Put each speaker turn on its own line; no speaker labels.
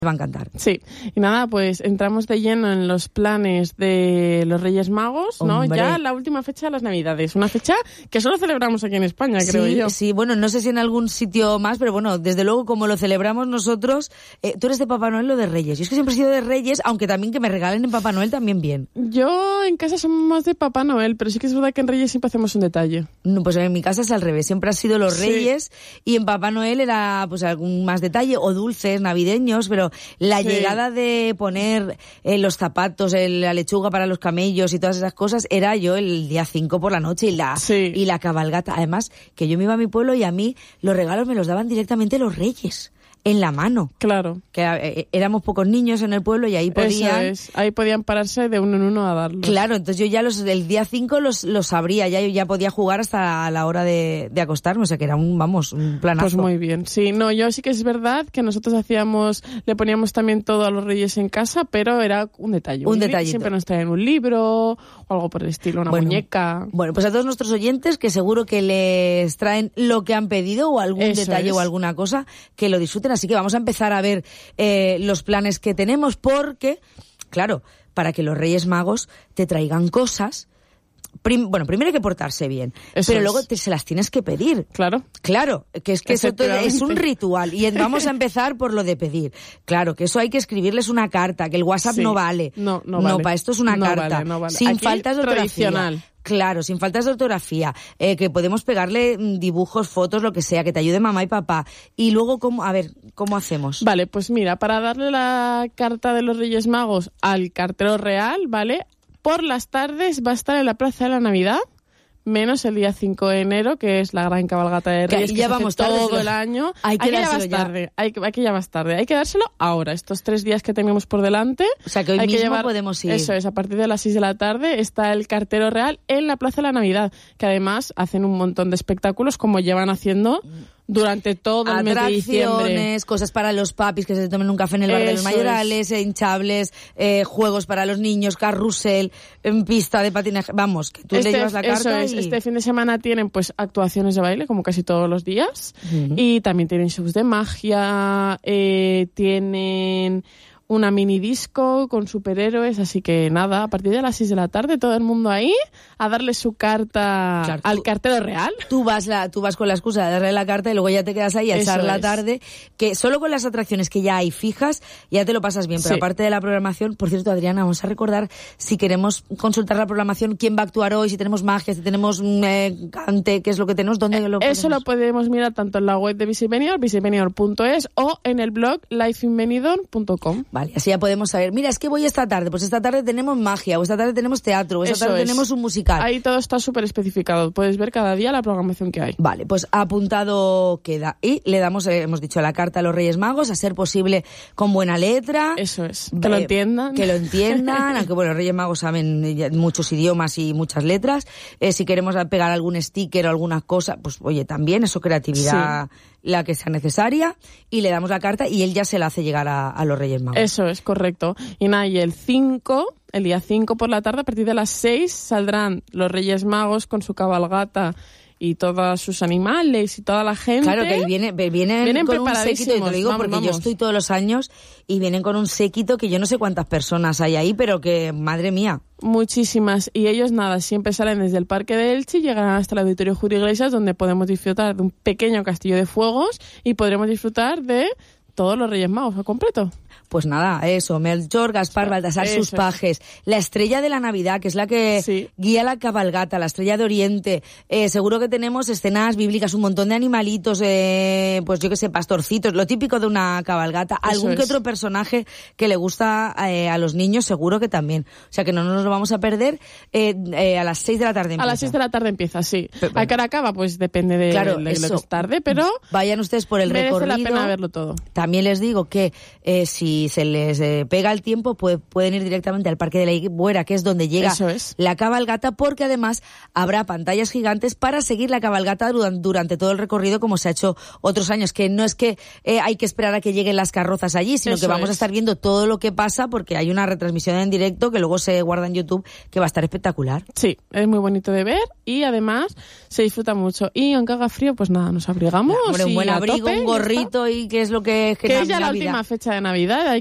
Te va a encantar.
Sí, y nada, pues entramos de lleno en los planes de los Reyes Magos, ¿no?
Hombre.
Ya la última fecha de las Navidades, una fecha que solo celebramos aquí en España, creo yo.
Sí, bueno, no sé si en algún sitio más, pero bueno, desde luego como lo celebramos nosotros, tú eres de Papá Noel o de Reyes. Yo es que siempre he sido de Reyes, aunque también que me regalen en Papá Noel también bien.
Yo en casa somos más de Papá Noel, pero sí que es verdad que en Reyes siempre hacemos un detalle.
No, pues en mi casa es al revés, siempre ha sido los
Sí.
Reyes y en Papá Noel era pues algún más detalle o dulces navideños, pero la
Sí.
llegada de poner los zapatos, la lechuga para los camellos y todas esas cosas era yo el día 5 por la noche
Sí.
y la cabalgata. Además, que yo me iba a mi pueblo y a mí los regalos me los daban directamente los Reyes, en la mano.
Claro.
Que éramos pocos niños en el pueblo y ahí podían...
Eso es, ahí podían pararse de uno en uno a darlos.
Claro, entonces yo ya el día 5 los sabría, ya podía jugar hasta la hora de acostarme, o sea que era un planazo.
Pues muy bien. Sí, no, yo sí que es verdad que nosotros le poníamos también todo a los Reyes en casa, pero era un detalle.
Un detallito.
Siempre nos traían un libro o algo por el estilo, una muñeca.
Bueno, pues a todos nuestros oyentes que seguro que les traen lo que han pedido o algún
Eso
detalle
es.
o alguna cosa, que lo disfruten. Así que vamos a empezar a ver los planes que tenemos porque, claro, para que los Reyes Magos te traigan cosas... primero hay que portarse bien,
Eso
pero
es.
luego se las tienes que pedir.
Claro.
Claro, que es que eso es un
Efectivamente.
ritual y vamos a empezar por lo de pedir. Claro, que eso hay que escribirles una carta, que el WhatsApp
Sí.
no vale.
No vale.
Para esto es una
No
carta.
vale, no vale.
Sin
Aquí,
faltas de ortografía.
tradicional.
Claro, sin faltas de ortografía, que podemos pegarle dibujos, fotos, lo que sea, que te ayude mamá y papá. Y luego, ¿cómo hacemos?
Vale, pues mira, para darle la carta de los Reyes Magos al cartero real, ¿vale? Por las tardes va a estar en la Plaza de la Navidad, menos el día 5 de enero, que es la gran cabalgata de Reyes,
Que
que
ya
se hace
vamos tarde,
todo el año.
Hay que
ya
dárselo
vas
ya.
tarde, hay que ya vas tarde. Hay que dárselo ahora, estos 3 días que tenemos por delante.
O sea, que hoy
hay
mismo podemos ir.
Eso es, a partir de las 6 de la tarde está el cartero real en la Plaza de la Navidad, que además hacen un montón de espectáculos como llevan haciendo durante todo el mes de diciembre.
Atracciones, cosas para los papis que se tomen un café en el bar de los
Eso
mayorales, hinchables, juegos para los niños, carrusel, en pista de patinaje. Vamos, que tú le llevas la carta y...
Este fin de semana tienen pues actuaciones de baile, como casi todos los días, y también tienen shows de magia, tienen una mini disco con superhéroes, así que nada, a partir de las 6 de la tarde todo el mundo ahí a darle su carta
Claro,
al cartero real.
Tú vas con la excusa de darle la carta y luego ya te quedas ahí a
Eso
echar la
es.
tarde, que solo con las atracciones que ya hay fijas ya te lo pasas bien, pero
Sí.
aparte de la programación, por cierto, Adriana, vamos a recordar si queremos consultar la programación, quién va a actuar hoy, si tenemos magia, si tenemos cante, qué es lo que tenemos, dónde lo
Eso lo
podemos...
podemos mirar tanto en la web de Visibenior, visibenior.es, o en el blog lifeinbenidorm.com.
Vale, así ya podemos saber, mira, es que voy esta tarde, pues esta tarde tenemos magia, o esta tarde tenemos teatro, o esta
Eso
tarde
es.
tenemos un musical.
Ahí todo está súper especificado. Puedes ver cada día la programación que hay.
Vale, pues apuntado queda. Y le damos, hemos dicho, la carta a los Reyes Magos, a ser posible con buena letra.
Eso es. Que lo entiendan.
Que lo entiendan, aunque bueno, los Reyes Magos saben ya muchos idiomas y muchas letras. Si queremos pegar algún sticker o alguna cosa, pues oye, también, eso creatividad la que sea necesaria. Y le damos la carta y él ya se la hace llegar a los Reyes Magos.
Eso es, correcto. Y nada, y el día 5 por la tarde, a partir de las 6, saldrán los Reyes Magos con su cabalgata y todos sus animales y toda la gente.
Claro, que vienen con un séquito, y te lo digo porque yo estoy todos los años y vienen con un séquito que yo no sé cuántas personas hay ahí, pero que, madre mía.
Muchísimas. Y ellos, nada, siempre salen desde el Parque de Elche y llegarán hasta el Auditorio Julio Iglesias, donde podemos disfrutar de un pequeño castillo de fuegos y podremos disfrutar de todos los Reyes Magos a completo.
Pues nada, eso, Melchor, Gaspar, Baltasar,
Eso
sus
es.
pajes, la estrella de la Navidad, que es la que guía la cabalgata, la estrella de Oriente, seguro que tenemos escenas bíblicas, un montón de animalitos, pues yo que sé, pastorcitos, lo típico de una cabalgata, algún que otro personaje que le gusta a los niños, seguro que también. O sea que no nos lo vamos a perder, a las 6 de la tarde empieza.
A las 6 de la tarde empieza, sí. ¿A qué hora acaba? Pues depende de lo que es tarde, pero
vayan ustedes por el recorrido.
Merece la pena verlo todo.
También les digo que si se les pega el tiempo, pueden ir directamente al Parque de la Higuera, que es donde llega la cabalgata, porque además habrá pantallas gigantes para seguir la cabalgata durante todo el recorrido, como se ha hecho otros años, que no es que hay que esperar a que lleguen las carrozas allí, sino que vamos a estar viendo todo lo que pasa, porque hay una retransmisión en directo que luego se guarda en YouTube, que va a estar espectacular.
Sí, es muy bonito de ver y además se disfruta mucho. Y aunque haga frío, pues nada, nos abrigamos.
Hombre, un buen abrigo, un gorrito y que es lo que que
es ya la última fecha de Navidad,